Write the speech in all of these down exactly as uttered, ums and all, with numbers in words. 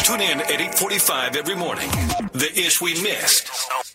Tune in at eight forty-five every morning. The Ish We Missed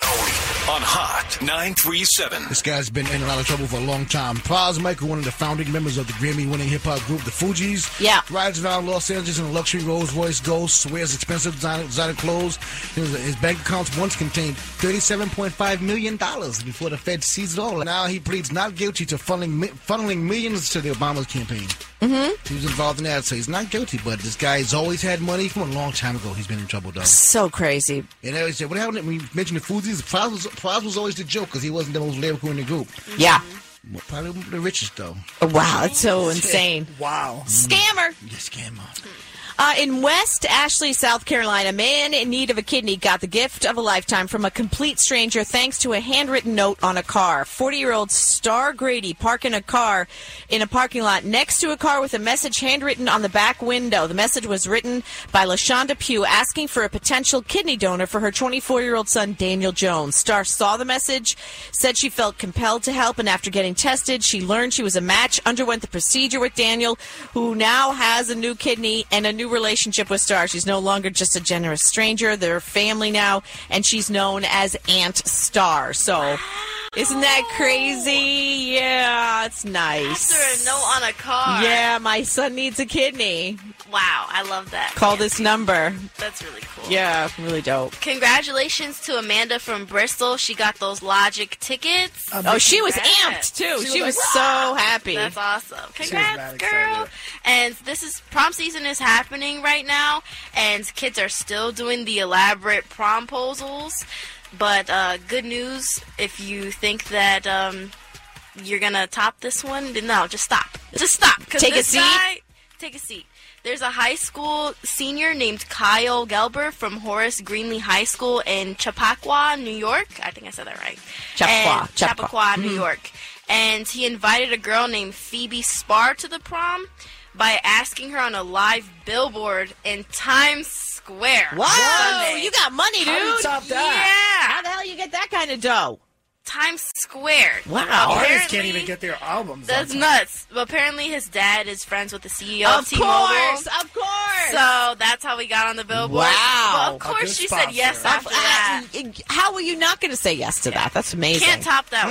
on Hot nine three seven. This guy's been in a lot of trouble for a long time. Plies Michael, one of the founding members of the Grammy-winning hip-hop group, the Fugees. Yeah. Rides around Los Angeles in a luxury Rolls-Royce Ghost, wears expensive designer, designer clothes. His, his bank accounts once contained thirty-seven point five million dollars before the Fed seized it all. Now he pleads not guilty to funneling, funneling millions to the Obama campaign. Mm-hmm. He was involved in that, so he's not guilty, but this guy's always had money. From a long time ago, he's been in trouble, though. So crazy. And I said, what happened when you mentioned the Fugees? Plies was, Plies was always the joke because he wasn't the most lyrical in the group. Yeah. Well, probably the richest, though. Wow, it's so insane. Wow. Scammer. Yeah, scammer. Uh, in West Ashley, South Carolina, a man in need of a kidney got the gift of a lifetime from a complete stranger thanks to a handwritten note on a car. forty-year-old Star Grady parking a car in a parking lot next to a car with a message handwritten on the back window. The message was written by LaShonda Pugh asking for a potential kidney donor for her twenty-four-year-old son, Daniel Jones. Star saw the message, said she felt compelled to help, and after getting tested, she learned she was a match, underwent the procedure with Daniel, who now has a new kidney and a new relationship with Star. She's no longer just a generous stranger. They're family now, and she's known as Aunt Star. So, isn't that crazy? Yeah, it's nice. After a note on a car. Yeah, my son needs a kidney. Wow, I love that. Call this number. That's really cool. Yeah, really dope. Congratulations to Amanda from Bristol. She got those Logic tickets. Um, oh, she was Congrats. amped, too. She, She was, was so like, happy. That's awesome. Congrats, mad girl. excited. And this is, prom season is happening right now, and kids are still doing the elaborate promposals. But uh, good news, if you think that um, you're going to top this one, then no, just stop. Just stop. 'Cause Take a this seat. guy- Take a seat. There's a high school senior named Kyle Gelber from Horace Greenlee High School in Chappaqua, New York. I think I said that right. Chappaqua, And- Chappaqua. Chappaqua, New York. And he invited a girl named Phoebe Spar to the prom by asking her on a live billboard in Times Square. Whoa, Sunday. you got money, dude. How do you top that? Yeah. How the hell you get that kind of dough? Times Square. Wow. Artists can't Apparently- even get their albums. That's on time. nuts. But apparently his dad is friends with the C E O of, Of T-Mobile. course, of course. So that's how we got on the billboard. Wow. Well, of A course good she spot said yes for her. after that. Uh, how were you not going to say yes to that? That's amazing. Can't top that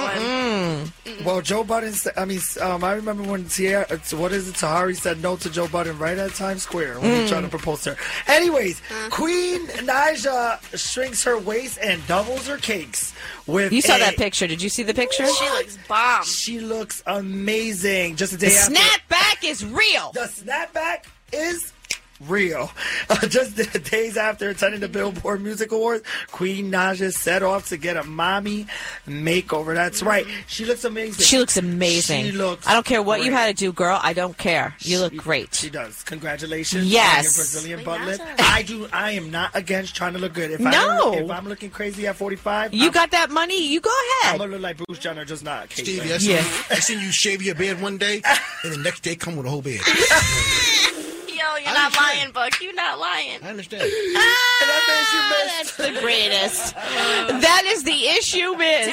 one. Well, Joe Budden, said- I mean, um, I remember when Sierra, uh, what is it, Tahari said no to Joe Budden right at Times Square when he was trying to propose to her. Anyways, Queen Naija shrinks her waist and doubles her cakes with You saw a- that picture. Did you see the picture? She looks bomb. She looks amazing. Just a The day after. snapback is real. The snapback is real. Uh, just the days after attending the Billboard Music Awards, Queen Naija set off to get a mommy makeover. That's right. She looks amazing. She looks amazing. She looks I don't care what you great. had to do, girl. I don't care. You look She- great. She does. Congratulations. Yes. On your Brazilian butt Queen lift. Naija. I do. I am not against trying to look good. If I No. don't- if I'm looking crazy at forty-five, You I'm, got that money? You go I'm ahead. gonna look like Bruce Jenner, just not Kate. Stevie, I right? seen, Yeah. you, I seen you shave your beard one day, and the next day come with a whole beard. Yo, you're I not understand. lying, Buck. You're not lying. I understand. And that means you missed. That's the greatest. That is the issue, miss.